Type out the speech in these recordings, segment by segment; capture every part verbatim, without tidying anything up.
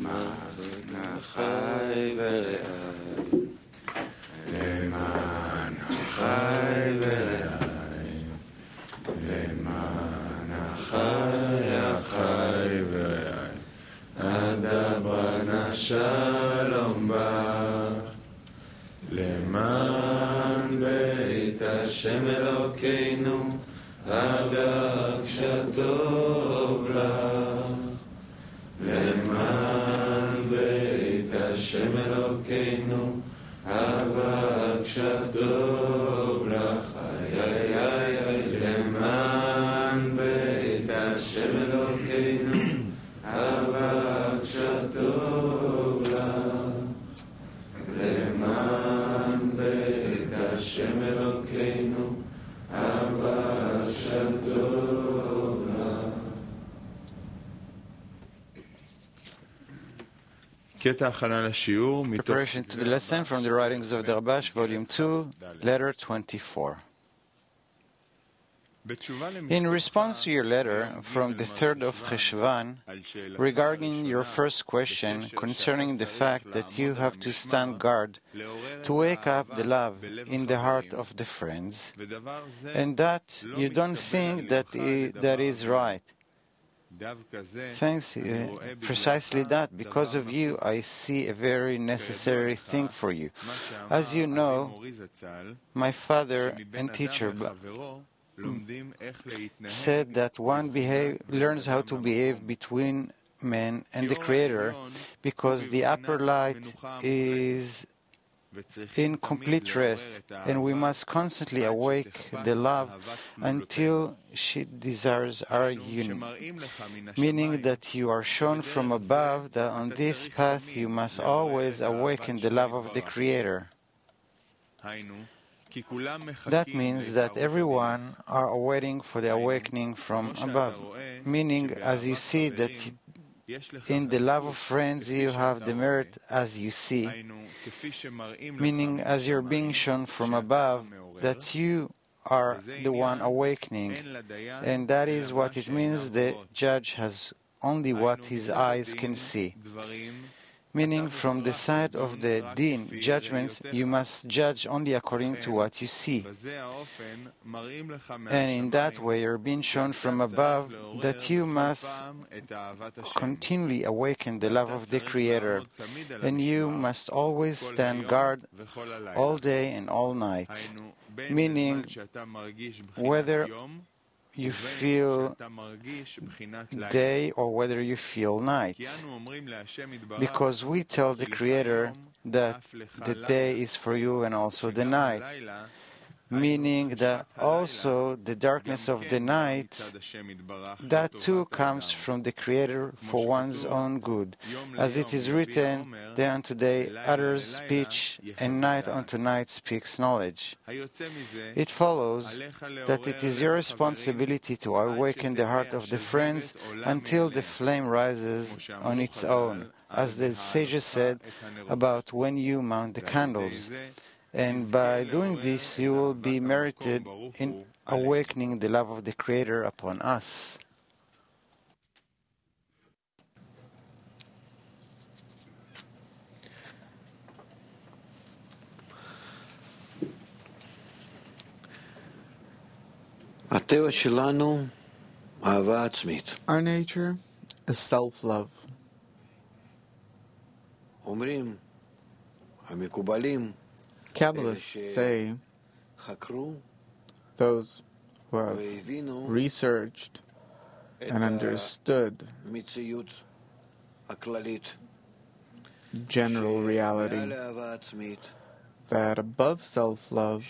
למען החי ורעי, למען החי ורעי, למען החי החי ורעי, אדברה נא שלום בך, למען בית השם אלוקינו, אגג שטוב לך, למען בית השם אלוקינו, אגג שטוב לך, איי איי איי איי, למען בית השם אלוקינו, אגג שטוב לך, למען בית השם אלוקינו, אגג שטוב לך. Preparation to the lesson from the writings of the Rabash, Volume two, Letter twenty-four. In response to your letter from the third of Cheshvan regarding your first question concerning the fact that you have to stand guard to wake up the love in the heart of the friends, and that you don't think that I, that is right. Thanks, uh, precisely that. Because of you, I see a very necessary thing for you. As you know, my father and teacher said that one behave, learns how to behave between man and the Creator, because the upper light is in complete rest, and we must constantly awake the love until she desires our union. Meaning that you are shown from above that on this path you must always awaken the love of the Creator. That means that everyone are awaiting for the awakening from above. Meaning, as you see that in the love of friends you have the merit as you see, meaning as you're being shown from above that you are the one awakening, and that is what it means the judge has only what his eyes can see. Meaning, from the side of the din, judgments, you must judge only according to what you see. And in that way, you're being shown from above that you must continually awaken the love of the Creator, and you must always stand guard all day and all night. Meaning, whether you feel day or whether you feel night. Because we tell the Creator that the day is for you and also the night. Meaning that also the darkness of the night, that too comes from the Creator for one's own good. As it is written, day unto day utters speech, and night unto night speaks knowledge. It follows that it is your responsibility to awaken the heart of the friends until the flame rises on its own, as the sages said about when you mount the candles. And by doing this, you will be merited in awakening the love of the Creator upon us. Our nature is self-love. Kabbalists say those who have researched and understood general reality, that above self-love,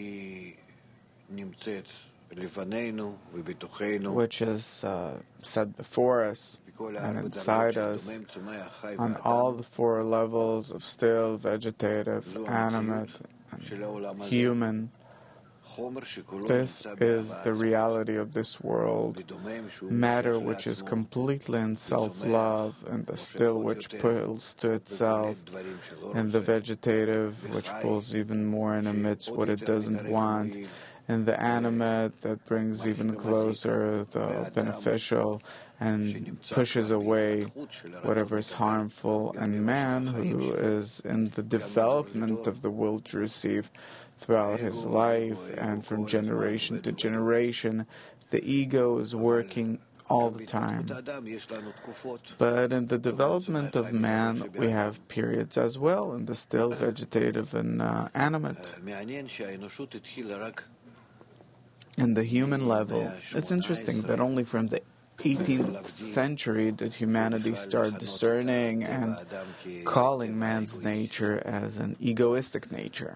which is uh, set before us and inside us, on all the four levels of still, vegetative, animate, and human, this is the reality of this world, matter which is completely in self-love, and the still which pulls to itself, and the vegetative which pulls even more and emits what it doesn't want, and the animate that brings even closer the beneficial, and pushes away whatever is harmful, and man, who is in the development of the will to receive throughout his life and from generation to generation, the ego is working all the time. But in the development of man, we have periods as well, in the still, vegetative, and uh, animate. In the human level, it's interesting that only from the eighteenth century did humanity start discerning and calling man's nature as an egoistic nature.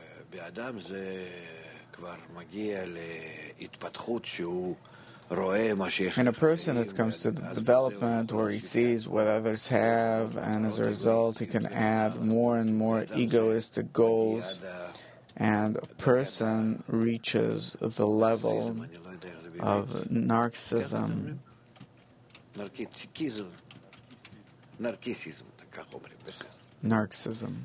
In a person, it comes to the development where he sees what others have, and as a result, he can add more and more egoistic goals, and a person reaches the level of narcissism. Narcissism.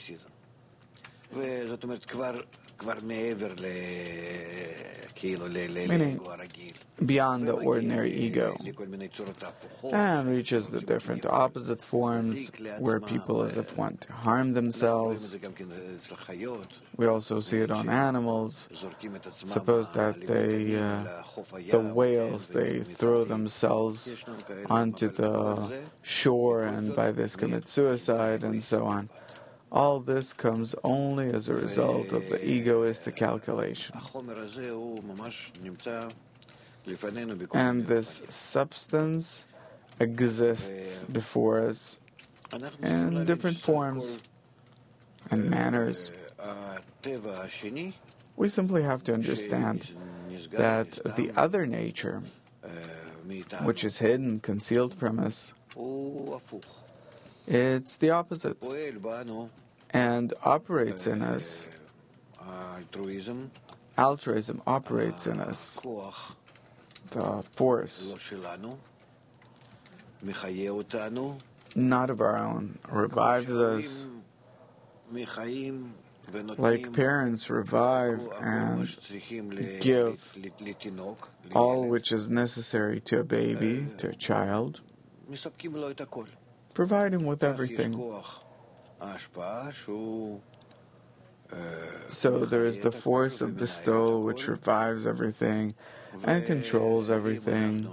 Meaning beyond the ordinary ego, and reaches the different opposite forms where people as if want to harm themselves. We also see it on animals. Suppose that they, uh, the whales, they throw themselves onto the shore and by this commit suicide and so on. All this comes only as a result of the egoistic calculation. And this substance exists before us in different forms and manners. We simply have to understand that the other nature, which is hidden, concealed from us, it's the opposite, and operates in us. Altruism operates in us. The force, not of our own, revives us, like parents revive and give all which is necessary to a baby, to a child. Provide him with everything. So there is the force of bestowal which revives everything and controls everything.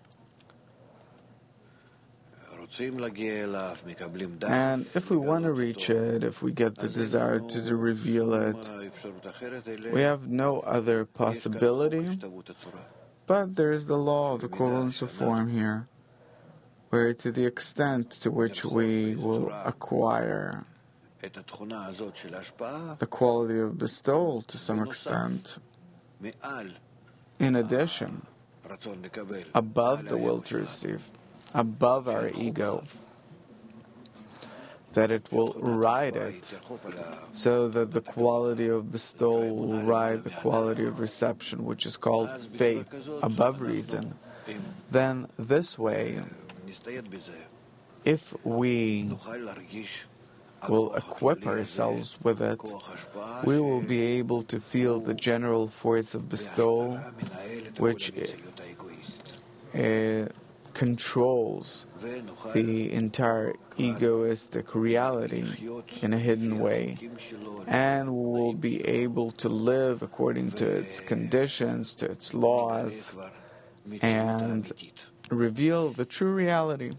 And if we want to reach it, if we get the desire to, to reveal it, we have no other possibility. But there is the law of equivalence of form here, where to the extent to which we will acquire the quality of bestowal to some extent, in addition, above the will to receive, above our ego, that it will ride it, so that the quality of bestowal will ride the quality of reception, which is called faith, above reason. Then this way, if we will equip ourselves with it, we will be able to feel the general force of bestowal, which uh, controls the entire egoistic reality in a hidden way, and we will be able to live according to its conditions, to its laws, and reveal the true reality.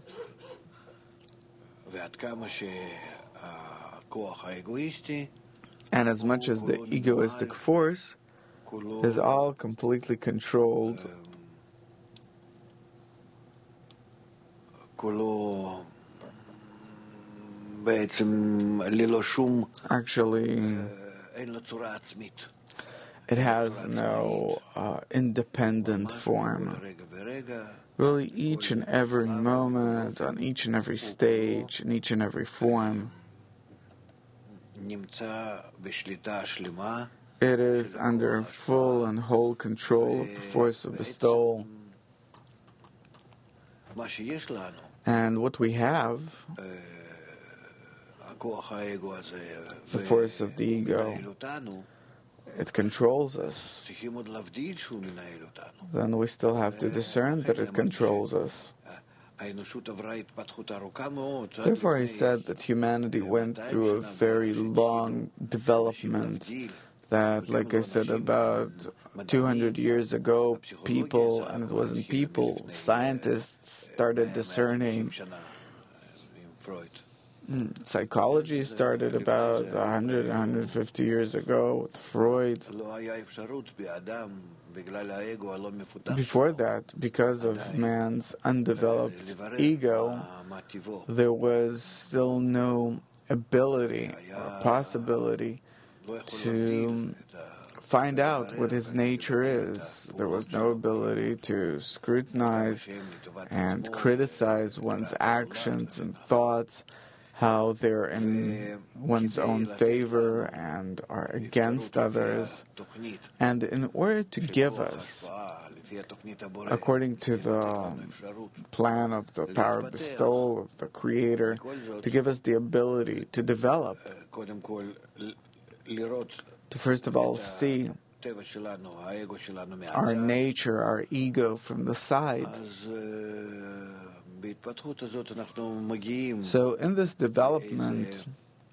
And as much as the egoistic force is all completely controlled, actually, it has no uh, independent form. Really, each and every moment, on each and every stage, in each and every form, it is under full and whole control of the force of bestowal. And what we have, the force of the ego, it controls us, then we still have to discern that it controls us. Therefore, he said that humanity went through a very long development, that, like I said, about two hundred years ago, people, and it wasn't people, scientists started discerning. Psychology started about one hundred, one hundred fifty years ago with Freud. Before that, because of man's undeveloped ego, there was still no ability or possibility to find out what his nature is. There was no ability to scrutinize and criticize one's actions and thoughts, how they're in one's own favor and are against others. And in order to give us, according to the plan of the power of bestowal of the Creator, to give us the ability to develop, to first of all see our nature, our ego from the side. So in this development,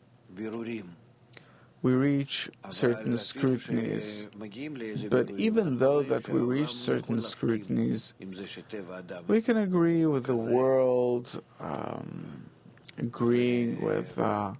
we reach certain scrutinies. But even though that we reach certain scrutinies, we can agree with the world, um, agreeing with uh,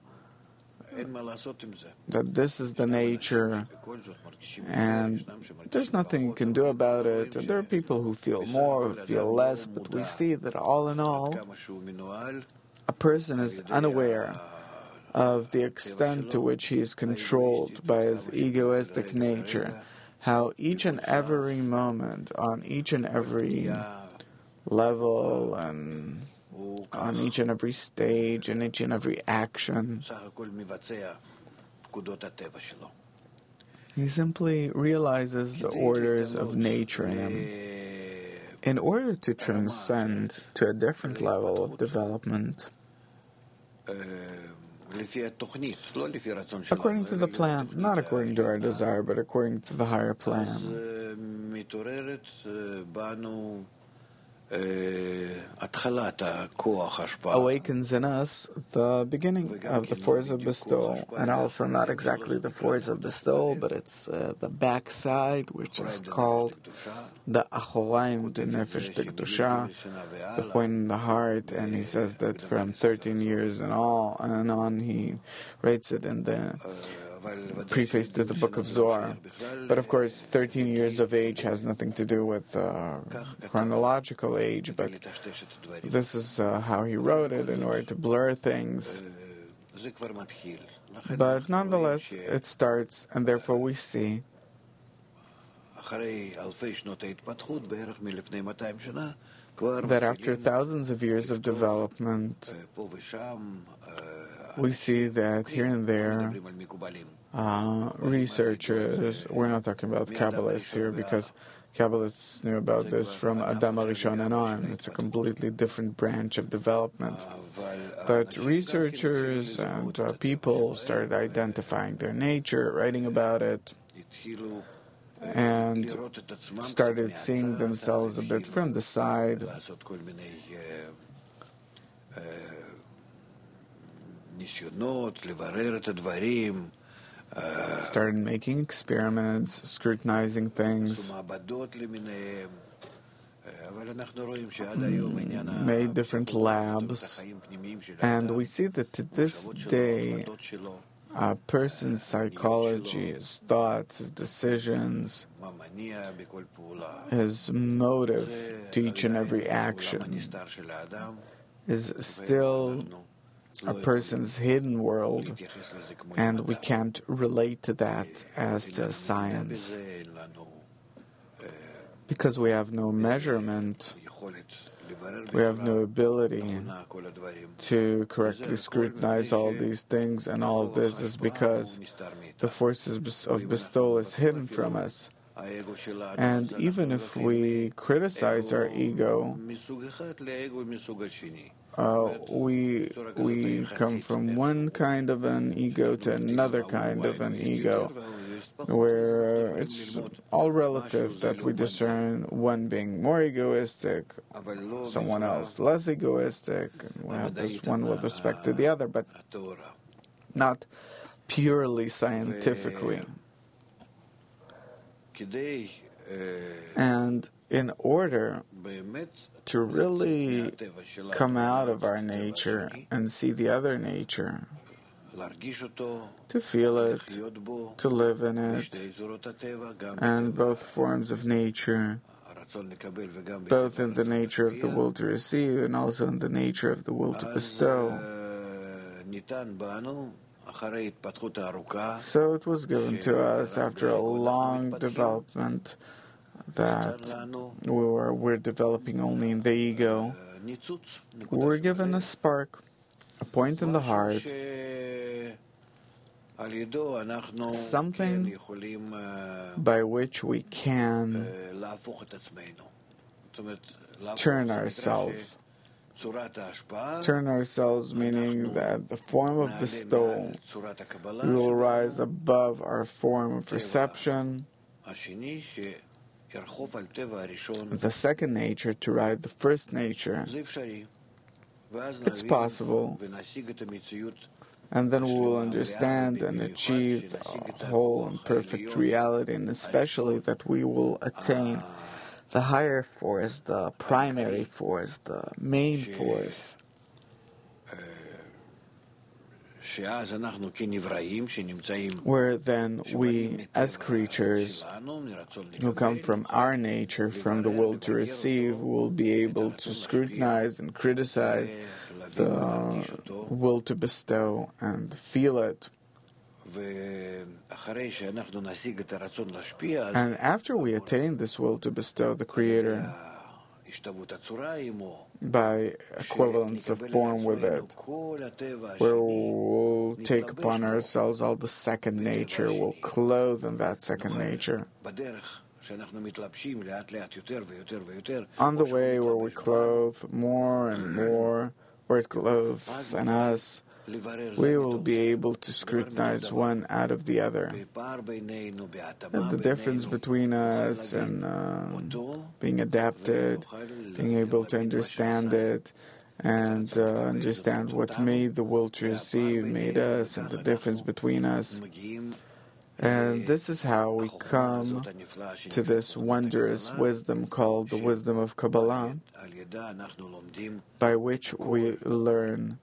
that this is the nature, and there's nothing you can do about it. And there are people who feel more, who feel less, but we see that all in all, a person is unaware of the extent to which he is controlled by his egoistic nature, how each and every moment, on each and every level, and on each and every stage, and each and every action, he simply realizes the orders of nature in him. In order to transcend to a different level of development, according to the plan, not according to our desire, but according to the higher plan, awakens in us the beginning of the force of bestowal, and also not exactly the force of bestowal, but it's uh, the backside, which is called the Achoraim de Nefesh de Kedusha, the point in the heart. And he says that from thirteen years and all and on, he writes it in the preface to the book of Zohar. But of course, thirteen years of age has nothing to do with uh, chronological age, but this is uh, how he wrote it in order to blur things. But nonetheless, it starts, and therefore we see that after thousands of years of development, we see that here and there, uh, researchers, we're not talking about Kabbalists here, because Kabbalists knew about this from Adam HaRishon and on. It's a completely different branch of development. But researchers and uh, people started identifying their nature, writing about it, and started seeing themselves a bit from the side, started making experiments, scrutinizing things, made different labs, and we see that to this day, a person's psychology, his thoughts, his decisions, his motive to each and every action is still a person's hidden world, and we can't relate to that as to science, because we have no measurement, we have no ability to correctly scrutinize all these things, and all of this is because the forces of bestowal is hidden from us. And even if we criticize our ego, uh, we we come from one kind of an ego to another kind of an ego, where it's all relative that we discern one being more egoistic, someone else less egoistic, and we have this one with respect to the other, but not purely scientifically. And in order to really come out of our nature and see the other nature, to feel it, to live in it, and both forms of nature, both in the nature of the will to receive and also in the nature of the will to bestow. So it was given to us after a long development that we were we're developing only in the ego. We were given a spark, a point in the heart, something by which we can turn ourselves. Turn ourselves, meaning that the form of bestowal, we will rise above our form of reception. The second nature to ride the first nature. It's possible. And then we will understand and achieve the whole and perfect reality, and especially that we will attain the higher force, the primary force, the main force. Where then we, as creatures who come from our nature, from the will to receive, will be able to scrutinize and criticize the will to bestow and feel it. And after we attain this will to bestow the Creator by equivalence of form with it, where we'll take upon ourselves all the second nature, we'll clothe in that second nature. On the way where we clothe more and more, where it clothes in us, we will be able to scrutinize one out of the other. And the difference between us and uh, being adapted, being able to understand it, and uh, understand what made the will to receive, made us, and the difference between us. And this is how we come to this wondrous wisdom called the wisdom of Kabbalah, by which we learn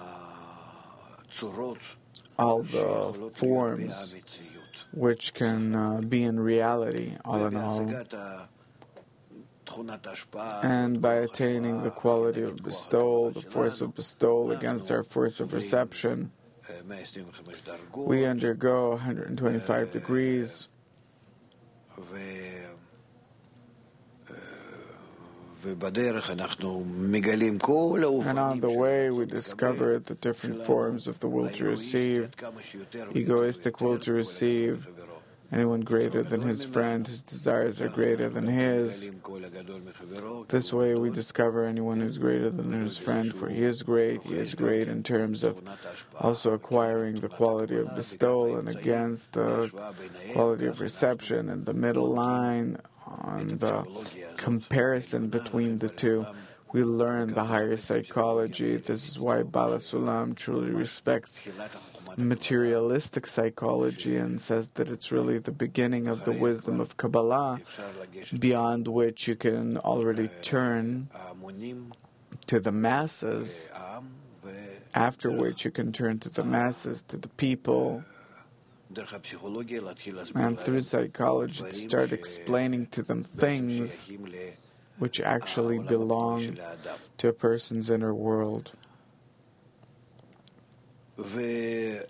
all the forms which can uh, be in reality, all in all. And by attaining the quality of bestowal, the force of bestowal against our force of reception, we undergo one hundred twenty-five degrees. And on the way, we discover the different forms of the will to receive, egoistic will to receive, anyone greater than his friend, his desires are greater than his. This way we discover anyone who's greater than his friend, for he is great, he is great in terms of also acquiring the quality of bestowal and against the quality of reception, and the middle line on the comparison between the two. We learn the higher psychology. This is why Bala Sulam truly respects materialistic psychology and says that it's really the beginning of the wisdom of Kabbalah, beyond which you can already turn to the masses, after which you can turn to the masses, to the people, and through psychology to start explaining to them things which actually belong to a person's inner world. And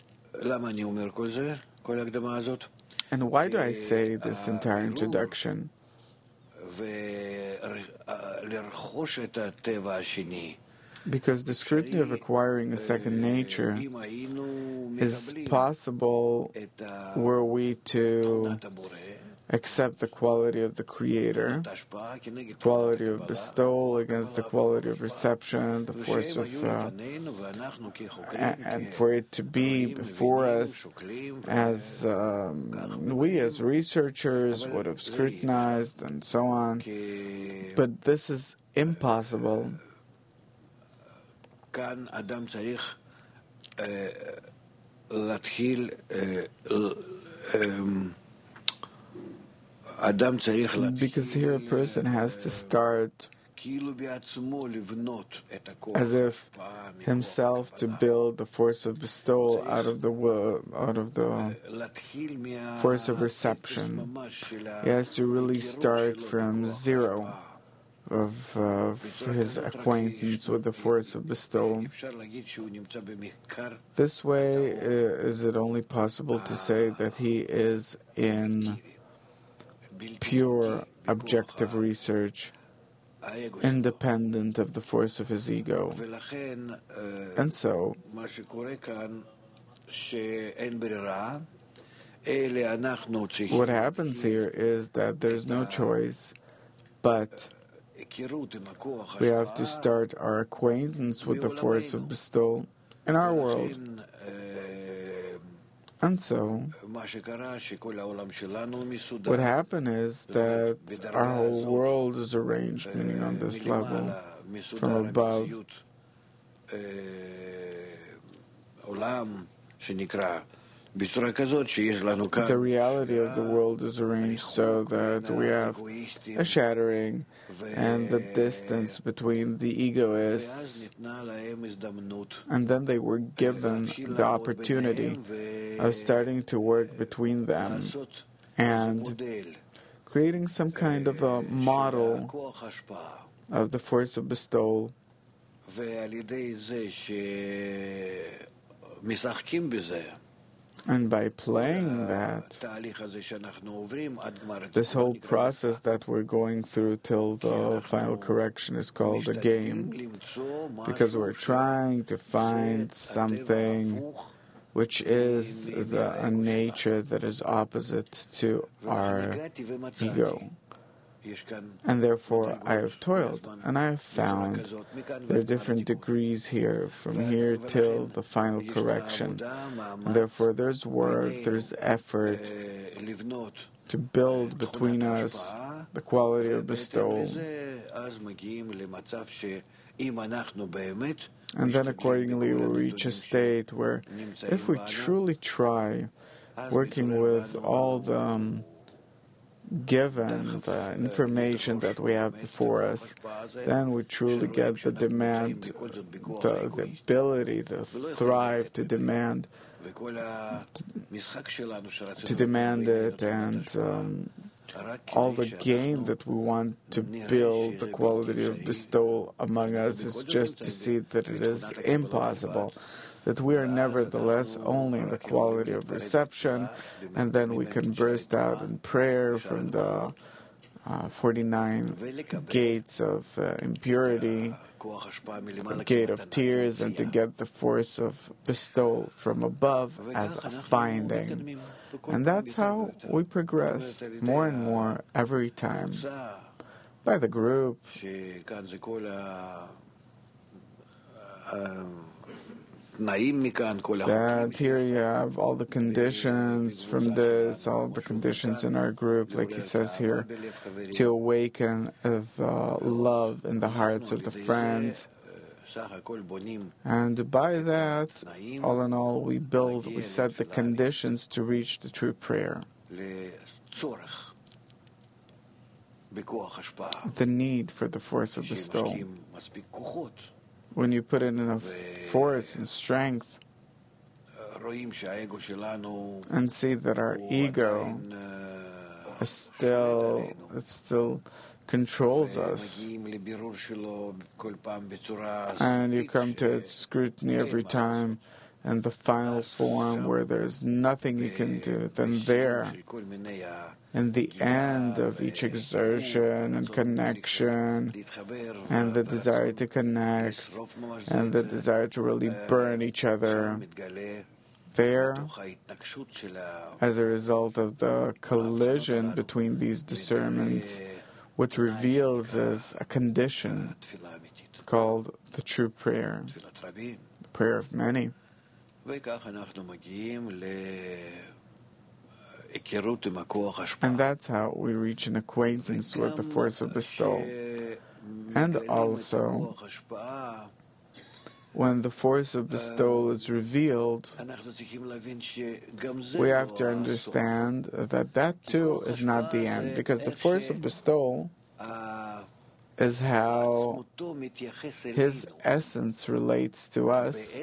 why do I say this entire introduction? Because the scrutiny of acquiring a second nature is possible were we to accept the quality of the Creator, quality of bestowal against the quality of reception, the force of, uh, and for it to be before us as um, we as researchers would have scrutinized and so on. But this is impossible. Because here a person has to start as if himself to build the force of bestowal out of the out of the force of reception. He has to really start from zero of uh, his acquaintance with the force of bestowal. This way, uh, is it only possible to say that he is in pure objective research, independent of the force of his ego. And so, what happens here is that there's no choice, but we have to start our acquaintance with the force of bestowal in our world. And so, what happened is that our whole world is arranged, meaning on this level, from above. The reality of the world is arranged so that we have a shattering and the distance between the egoists, and then they were given the opportunity of starting to work between them and creating some kind of a model of the force of bestowal. And by playing that, this whole process that we're going through till the final correction is called a game, because we're trying to find something which is the, a nature that is opposite to our ego. And therefore I have toiled, and I have found there are different degrees here, from here till the final correction. And therefore there's work, there's effort to build between us the quality of bestowal. And then accordingly we reach a state where if we truly try, working with all the um, given the information that we have before us, then we truly get the demand, the, the ability to thrive, to demand, to, to demand it, and um, all the game that we want to build the quality of bestowal among us is just to see that it is impossible, that we are nevertheless only in the quality of reception, and then we can burst out in prayer from the uh, forty-nine gates of uh, impurity, the gate of tears, and to get the force of bestowal from above as a finding. And that's how we progress more and more every time. By the group, that here you have all the conditions from this, all the conditions in our group, like he says here, to awaken the love in the hearts of the friends. And by that, all in all, we build, we set the conditions to reach the true prayer. The need for the force of bestowal. When you put it in a force and strength, and see that our ego is still, it still controls us, and you come to its scrutiny every time, and the final form where there's nothing you can do, then there, in the end of each exertion and connection, and the desire to connect, and the desire to really burn each other, there, as a result of the collision between these discernments, what reveals is a condition called the true prayer, the prayer of many. And that's how we reach an acquaintance with the force of bestowal. And also, when the force of bestowal is revealed, we have to understand that that too is not the end, because the force of bestowal is how his essence relates to us,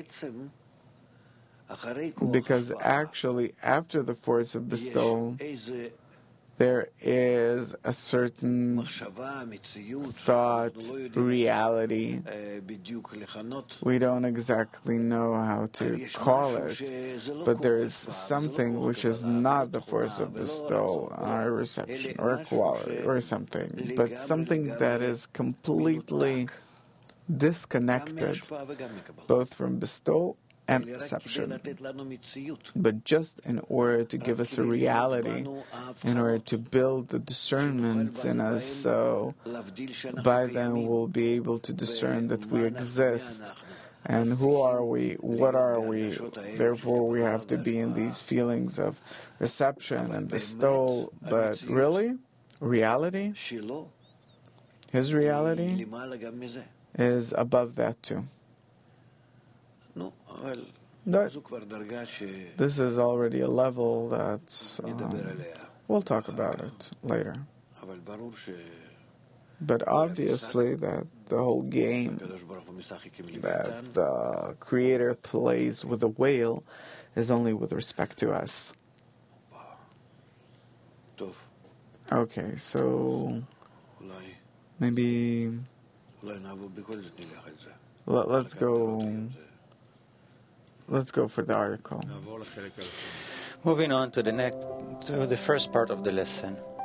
because actually after the force of bestowal there is a certain thought, reality. We don't exactly know how to call it, but there is something which is not the force of bestowal, or a reception, or a quality, or something, but something that is completely disconnected, both from bestowal and reception, but just in order to give us a reality, in order to build the discernments in us, so by then we'll be able to discern that we exist. And who are we? What are we? Therefore, we have to be in these feelings of reception and bestowal. But really, reality, his reality, is above that too. That, this is already a level that's... Um, we'll talk about it later. But obviously that the whole game that the Creator plays with the whale is only with respect to us. Okay, so maybe let, let's go let's go for the article. Moving on to the next to the first part of the lesson.